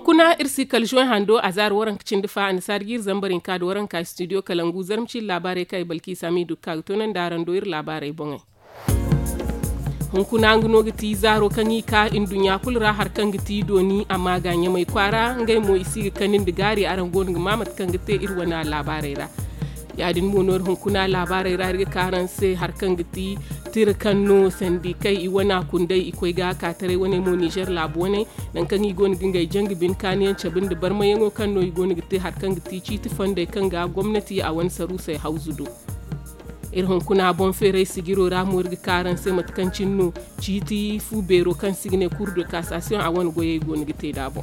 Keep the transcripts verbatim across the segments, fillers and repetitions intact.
hunkuna irsi kaljoin hando azar waran kicin difa an sargir zambarin ka da waran ka studio kalangu zarmci labarai kai balki sami dukka tonan daran doyir labarai bongai hunkuna ngno giti zaro kanyi ka in dunya kulra har kan giti doni amma ganye mai kwara ngai mo isi kanin digari aran gon mamat kan gite irwana labarai ra yadin monor hunkuna labarai ra riga karan sai har kan giti tir kanno sandi kai i wana kundai ikoi ga ka tare wani mo Niger labu wani nan kan i gon gingai jangi bin kaniyan cabin da barma yango kanno i gon gite har kan giti ci ti fande kan ga gwamnati a wani saru sai hauzudo irhon kuna bon fere sigiro ramu riga karan sai matkancin no ci ti fu bero kan signe cour de cassation a wani goye gon gite dabo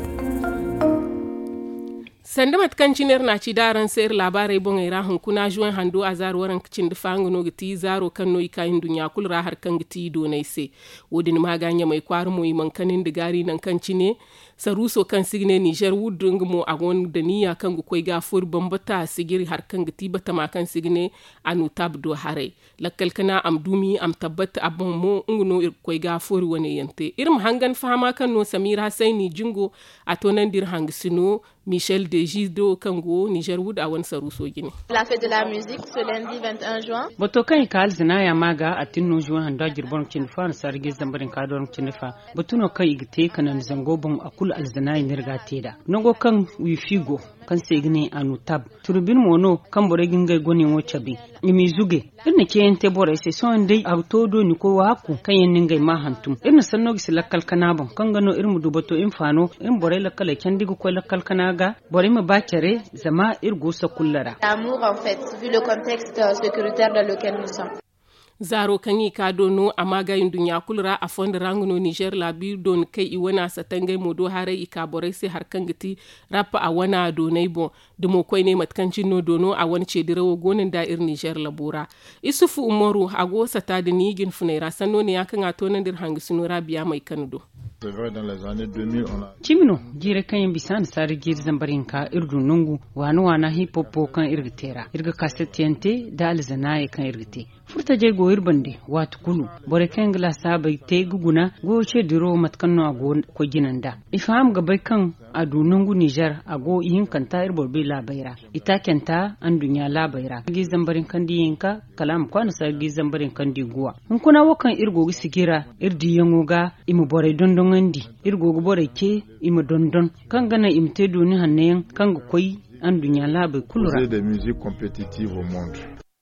sanda matkanciner na ci daran sayar labarai bon ira hunkuna juwan hando a zaro waran kicin da fango no giti zaro kan no ikayin dunya kulra har kan giti do nai se wodin maganya mai kwaru mo mankanin da gari nan kan cine saruso kan signe Niger wudung mo agon da niya kan gu koi ga fur bambata sigiri har kan giti bata ma kan signe anu tabdo hare lakkal kana am dumi am tabbata abon mo nguno ir koi ga fur wani yante irim hangan fama kan no Samira Saini jingo atonan dir hangisino Michel Dejido Kango Niger Wood a wani saruso gini. La fête de la musique ce lundi vingt et un juin. Boto kan kal zina ya maga a tinno juin handa jirbon cinfa na sarge zambarin kadon cinfa. Botuno kai igite kanan zango bon akul alzina nirga teda. Nogo kan wifigo kan segine anu tab. Turbin mono kan bore gingai goni wo chabi. Imi zuge. Irna ke yente bore se son dai autodo ni ko waku kan yen ningai ma hantum. Irna sanno gisi lakkal kanabon kan gano irmu dubato infano in bore lakkal kendigo ko lakkal kanaga bore ma bakere zama irgo sa kullara. L'amour en fait vu le contexte sécuritaire dans lequel nous sommes. Zaro kanyi ka dono a magayin dunya kulra a fond ranguno Niger labi don kai i wana satangai modo hare i ka bore sai har kan giti rapa a wana donai bon dumo koi ne matkancin no dono a wani ce dirawo gonin da ir Niger labura isufu umaru ago sata da nigin funaira sanno ne yakan a tonan dir hangi sunura biya mai kanudo. Chimino jire kanyen bisan sari gir zambarin ka irdu nungu wani wana hip hop kan irgitera irga kasetiyante da alzanaye kan irgite furta je go irbande watu kulu bore kan gla sabai te guguna go ce diro matkanno ago ko ginanda ifam ga bai kan adu nungu Niger ago yin kanta irbor be labaira ita kenta an dunya labaira gi zambarin kan diyinka kalam kwana sa gi zambarin kan diguwa hun kuna wakan irgo sigira irdi yangoga imu bore dondon andi irgo bore ke imu dondon kan gana imte duni hanne kan go koy an dunya labai kulura des musiques compétitives au monde.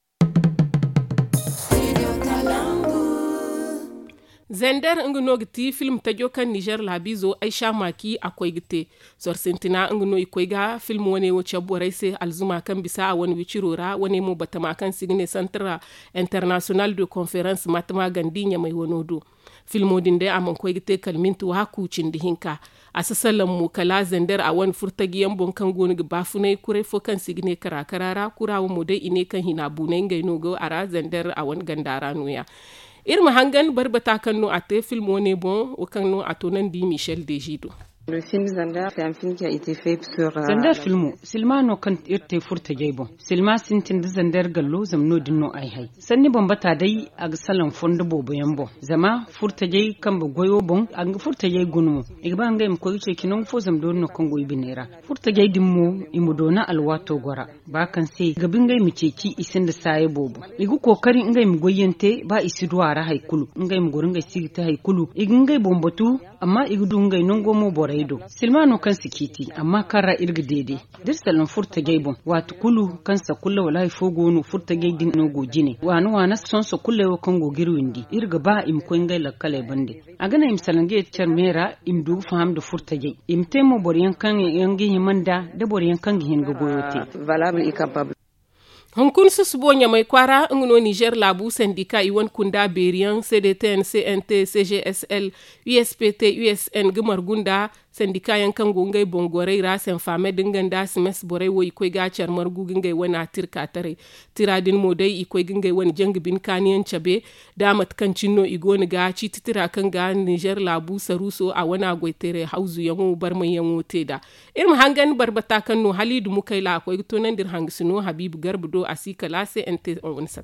Zender ngno giti film tajo kan Niger labizo Aisha Maki akwai gite sor sentina ngno ikoi ga film wane woche borai se alzuma kan bisa a wani wicirora wane mo batama kan signe Centre International de Conférence Matma Gandinya mai wonodo filmo din da amon koi gite kalmintu haku cindi hinka asasalan mu kala Zender a wani furtagiyan bon kan goni ga bafunai kure fo kan signe karakarara kurawo mo dai ine kan hina bunai ngaino go ara Zender a wani gandara noya irma hangan barbata kanno ate film wone bon o kanno atonan di Michel Dejido. Le film Zender, c'est un film qui a été fait sur... Euh, Zender filmu, silma no kan irte furta jaibo. Silma sintin da Zender gallo zamno dinno ai hai. Sanni bambata dai a salan fondo bobo yambo. Zama furta jai kan ba goyo bon, an furta jai gunu. Igba an ga im koyi ce kinon fo zamdo no kan goyi binera. Furta jai dimmo imudona alwato gora. Ba kan sai gabin ga mi ceci isin da saye bobo. Igu kokari inga im goyente ba isi duwara haikulu. Inga im gorin ga sigita haikulu. Igin ga bombatu amma igudu inga nongo mo bora ido silmano kan sikiti amma kara irga dede dirsalan furta gaibon watu kulu kansa kulla wallahi fogonu furta gaidin no gojine wanu wana sonso kulle wo kongo girwindi irga ba im ko ngai lakkale bande agana im salange charmera im du faham da furta gai im temo boriyan kan yangi himanda da boriyan kan gihin go goyote valable et capable. Hunkun susbonya mai kwara ngno Niger labu sendika iwan kunda berian C D T N C N T C G S L U S P T U S N gumar gunda sendika yankan gungai bongore rasen fame dinganda smes bore wo ikoi ga charmar gugingai wana tirka tare tiradin modai ikoi gingai wani jangbin kaniyan chabe damat kancino igoni ga ci titira kan ga Niger labu saruso a wana goitere hauzu yango barman yango teda irin hangan barbata kanno halidu mukaila akwai tonan dir hangsino Habib Garbudo asika lase ente on satara.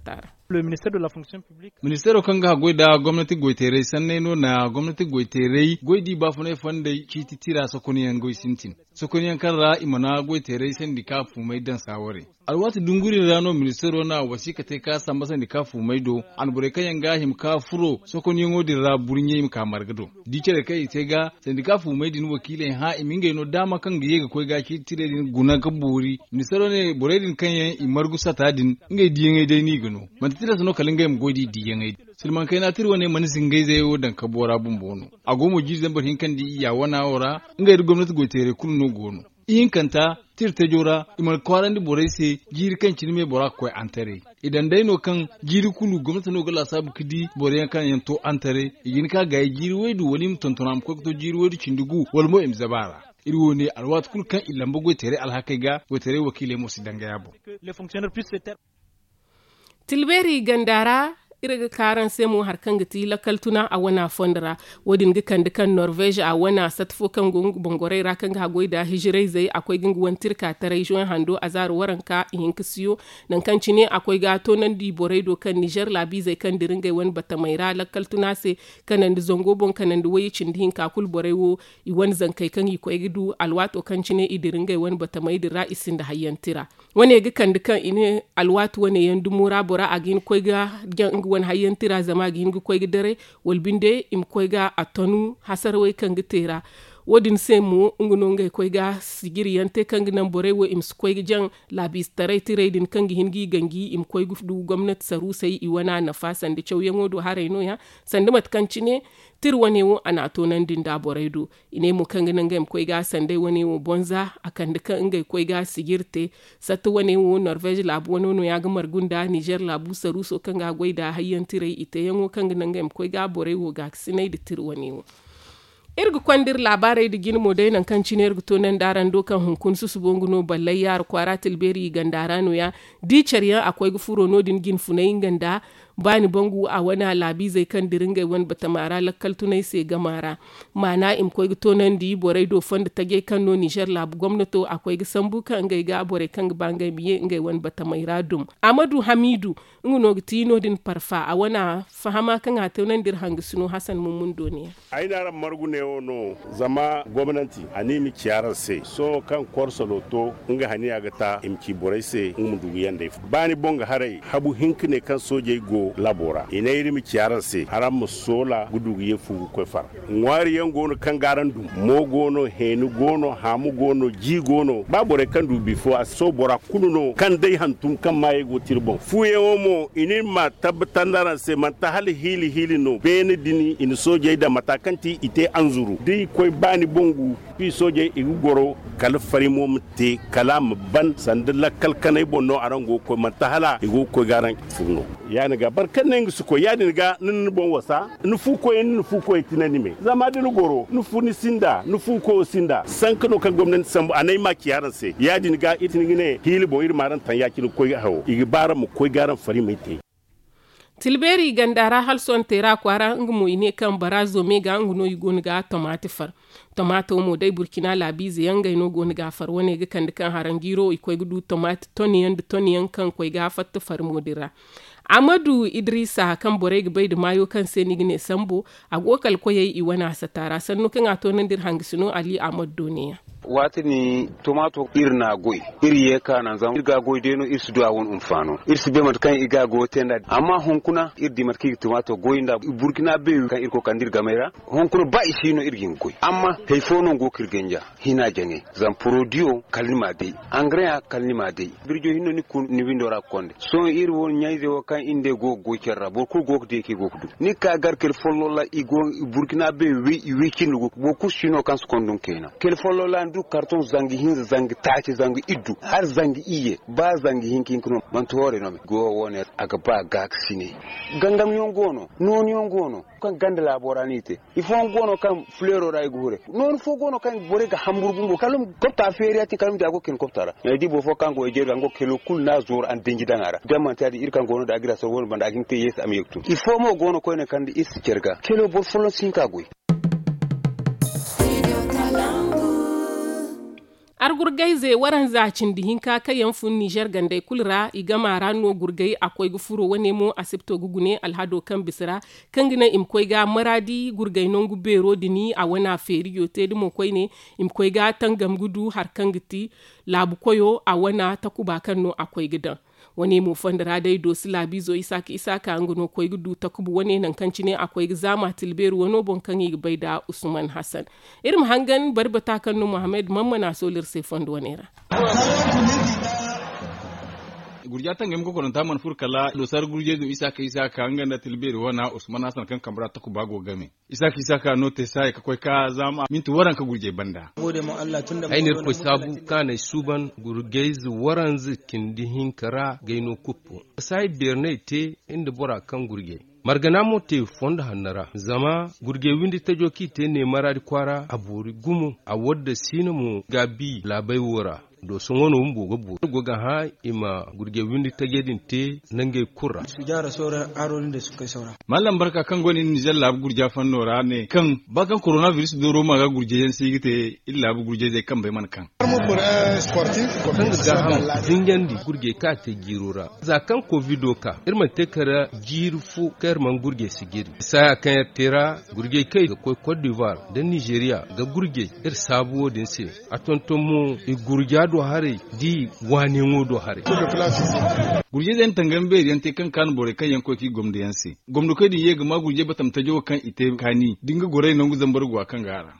le ministère de la fonction publique ministero kanga goida gwamnati goitere sanne no na gwamnati goitere goidi ba fune fande kiti tira sokoni yan goi sintin sokoni yan karra imana goitere sandika fumai dan sawore alwati dunguri rano ministero na wasika te ka samba sandika fumai do an bure kayan ga him ka furo sokoni yan odi ra burnye im ka margado dikere kai te ga sandika fumai din wakile ha iminge no dama kan ga yega koi ga kiti tire din guna ka buri ministero ne bure din kanyen imargu sata din ngai diyen dai ni gano tira sano kalinga im godi diyan ai silman kai na tirwa ne mani singai zai yo dan kabora bumbono agomo ji zambar hinkan di ya wana ora ngai da gwamnati goitere kunno gono yin kanta tirta jora imal kwaran di boraise jiri kan cinime bora ko antare idan dai no kan jiri kulu gwamnati no gala sabu kidi borayan kan yanto antare yin ka ga jiri wedu walim tontonam ko to jiri wedu cindugu walmo im zabara irwo ne alwat kul kan ilamba goitere alhakaiga goitere wakile mo sidanga yabo les fonctionnaires puissent tilberi gandara iriga karan semu harkan gati lakaltuna a wana fondara wadin gikan dukan Norvege a wana satfo kan gung bongorai rakan ga goida hijirai zai akwai ginguwan tirka ta region hando a zaru waranka in kisiyo nan kan cine akwai gato nan di borai do kan Niger labi zai kan diringai wan bata maira lakaltuna se kanan di zongo bon kanan di wayi cindihin kakul borai wo i wan zankai kan iko gidu alwato kan cine i diringai wan bata mai dira isin da hayyantira wane gikan dukan ine alwato wane yandu mura bora agin koi ga wan hayyan tira zama gi hingu koy dare wolbinde im koy ga atonu hasar way kan gitera wodin semu nguno ngay koy ga sigiri yante kan nan bore wo im koy jang labis tare tire din kan gi hingi gangi im koy gufdu gwamnati saru sai i wana na fasan da cew yango hare no ya sandimat kan cine tir wane wo ana tonan din da bore do ine mu kan nan gam koy ga sande wane wo bonza akan da kan ngay koy ga sigirte satu wane wo Norvege labu wono no ya ga margunda Niger labu saru so kan ga goida hayyan tire ite yango kan nan gam koy ga bore wo ga sinai da tir wane wo irgu kwandir labarai da gini mo dai nan kan cine irgu tonan daran dokan hunkun su su bonguno ballai yar kwara tilberi gandarano ya di chariya akwai gufuro nodin gin funayin ganda bani bangu a wana labi zai kan diringai wan bata mara lakkal tunai sai gamara mana im koy tonan di borai do fond tage kan no Niger labu gwamnato akwai ga sambu kan ngai ga borai kan bangai biye ngai wan bata mai radum Amadu Hamidu nguno gitino din parfa a wana fahama kan ha tonan dir hangi suno Hassan Mumun doniya aina margune no zama gwamnati animi kiyarar sai so kan korso loto nga haniya ga ta imki borai sai ngumu dugu yanda bani bonga harai habu hinkne kan soje go labora ina iri mi kiyarar sai haram musola gudugu ye fugu ko far ngwari yan gono kan garan dum mo gono henu gono hamu gono ji gono ba bore kan du bifo so bora kununo kan dai hantum kan maye go tirbon fuye omo inin ma tabbatandaran sai man ta hali hili hili no bene dini in soje da matakanti ite anzuru dai koy bani bongu pi soje igu goro kal farimo mte kalam ban sandala kalkanai bonno arango ko man ta hala igu ko garan furno yani ga barkan nan su ko yani ga nun bon wasa nufu ko yin nufu ko tinani me zama din goro nufu ni sinda nufu ko sinda sankano kan gwamnati sambu anai ma kiyaran se yadi ga itin ne hili bo ir maran tan yakin ko hawo igi bara mu ko garan fari mai te tilberi gandara halson tera kwara ngumo ine kan barazo mega nguno yugon ga tomate far tomate mo dai burkina labize yanga ino gon ga far wone ga kan kan harangiro ikoy gudu tomate toniyan de toniyan kan koy ga fatta far modira Amadu Idrisa kan bore ga bayda mayo kan senigne sambo agokal koyai i wana satara sannu kan atonan dir hangisino Ali Ahmad Doniya wati ni tomato irna goy iriye kana zan irga goy deno irsu do awon umfano irsu be mat kan iga go tenda amma honkuna irdi mat ki tomato goy nda burkina be kan irko kan dir gamera honkuna ba isino irgin goy amma hay fono go kirgenja hina jange zan produio kalima de engrais kalima de birjo hinno ni kun ni windora konde so ir won nyaize o kan inde go go kerra bo ko go de ki go kudu ni ka gar kel follo la igo burkina be wi wi kin go bo kusino kan skondon kena kel follo la du karton zangi hin zangi taati zangi iddu har zangi iye ba zangi hin kin kuno man to hore no go wone aga ba gaksine gandam yon gono non yon gono kan ganda laboranite ifo gono kan fleur ray gore non fo gono kan bore ga hamburgu go kalum kopta feri ati kalum dago ken koptara e di bo fo kan go je go kelo kul na zor an denji dangara demman tadi ir kan gono da agira so won banda agin te yes am yektu ifo mo gono ko ne kan di is cerga kelo bo folo sinka goy har gurgai zai waran zacin dihin ka kayan fun Niger gandai kulra igama rano gurgai akwai gufuro wane mo asipto gugune alhado kan bisira kan gina imkoi ga maradi gurgai non gubero dini a wana feriyo te dimo koi ne imkoi ga tangam gudu har kan giti labu koyo a wana takuba kan no akwai gidan wani mu fandara dai dosi labizo isaka isaka anguno koi gudu takubu wane nan kanci ne akwai zama tilberu wano bon kan yi bai da Usman Hassan irin hangan barbata kan no Muhammad Mamman solir se fondo wanera gurja tan gem ko kono taman furkala do sar gurje do isaka isaka anganda tilberi wana Usman Hassan kan kamra ta ku bago game isaka isaka no te sai ka koi ka zama mintu waran ka gurje banda gode mu Allah tunda ainir ko sabu kana suban gurgeiz waran zikin dihin kara gaino kuppo sai berne te inda bora kan gurge margana mote fonda hannara zama gurge windi ta joki te ne maradi kwara aburi gumu a wadda sinamu gabi labai wora do songono mbo gobo goga ha ima gurge windi ta gedin te nange kurra su jara sora aronin da suka saura mallam barka kan goni Niger lab gurja fannora ne kan bakan coronavirus do roma ga gurje yan sigite illa bu gurje zai kan bai man kan kan ga zingandi gurge ka te girora za kan covid ka irma te kara jirfu kar man gurge sigiri sai kan tera gurge kai ga Cote d'Ivoire da Nigeria ga gurge ir sabuwo din se atonton mu i gurja do hare di wani ngodo hare gurje zan tangambe yante kan kan bore kan yanko ki gomde yansi gomdo kai di yega ma gurje batam tajo kan ite kani dinga gore nan guzan bargo kan gara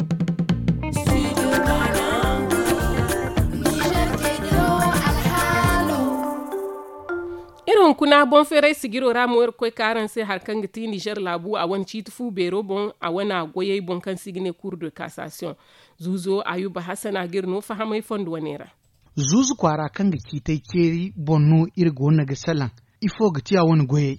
irin kuna bon fere sigiro ramuwar koi karan sai harkan giti Niger labu a wani tufu bero bon a wana goyei bon kan sigine cour de cassation zuzo Ayuba Hassan agirno fahamai fondo wanera zuzu kwara kan ga kitai keri bonno irgo na ga salan ifo ga tiya wani goyei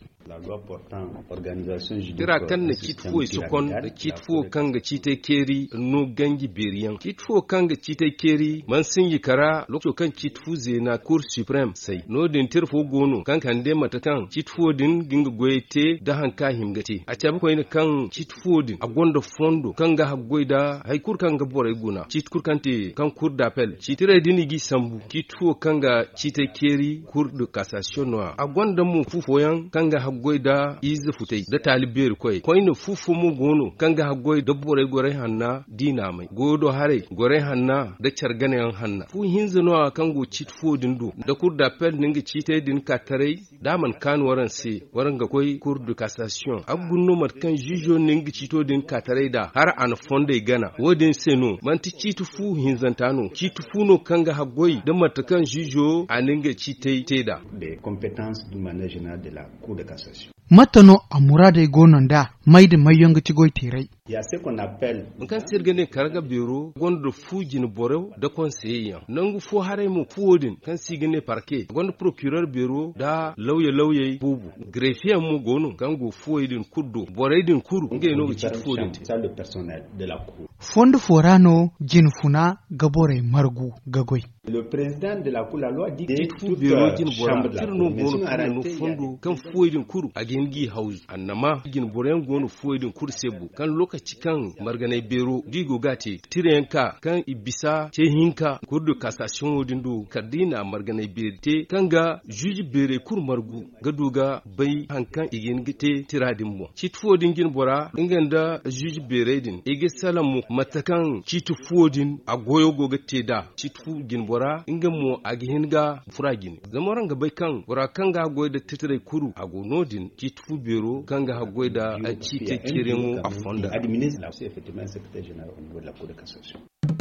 Tira kan na kitfo isukon da kitfo kan ga cite keri no gangi beriyan. Kitfo kan ga cite keri man sun yi kara lokacin kan kitfo zena Cour Supreme sai. No din tirfo gono kan kan de mata kan kitfo din ginga goyete da hanka himgate. A cabi koyin kan kitfo din a gonda fondo kan ga hagoida hay kur kan ga borai guna. Kitkur kan te kan Cour d'appel. Citire din gi sambu kitfo kan ga cite keri Cour de cassation no. A gonda mu fufoyan kan ga goida izi futai da talibiyar koi koi ne fufu mu gono kanga hagoi da bore gore hanna dina mai godo hare gore hanna da chargane yan hanna fu hinza no kango chit fu dindu da kur da pel ninga chite din katare da man kan waran se waran ga koi cour de cassation agunno mat kan jujo ninga chito din katare da har an fonde gana wodin se no man ti chitu fu hinzantano chitu fu no kanga hagoi da mat kan jujo aninga chite teda des compétences du management général de la cour de cassation. Matano a murada gonon da mai da mai yanga tigoi tirai. Ya ce qu'on appelle kan sirgane karga biro gondo fujin borew da conseiller nangu fo hare mu fuodin kan sigane parquet gondo procureur biro da lawye lawye bubu greffier mu gono kan go fuodin kuddo boreydin kuru nge no ci fuodin ça le personnel de la cour. Fondo forano jin funa gabore margu gagoi. Le président de la cour la loi dit que tout biro jin bora tirno gono kan no fondo kan fuodin kuru agin gi house annama jin boren gono fuodin kuru sebu kan lokaci kan marganai bero digo gati tirenka kan ibisa ce hinka kurdu cassation wodindu kardina marganai berte kanga juji bere kur margu gaduga bai hankan igin gite tiradin mo chitfo dingin bora inganda juji bere din ige salamu matakan chitfo din agoyo goga teda chitfu gin bora ingamo agihinga furagin zamaran ga bai kan bora kanga goy da titire kuru agonodin chitfu bero kanga hagoy da chite kiremu afonda là aussi effectivement un secrétaire général au niveau de la Cour de cassation.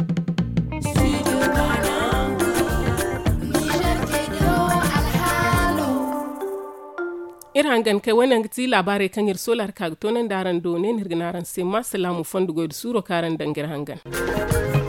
Irangan kai wannan gati labarai kan yir solar kagtonan daran do ne nirginaran sai ma salamu fondugo da suro karan dangir hangan.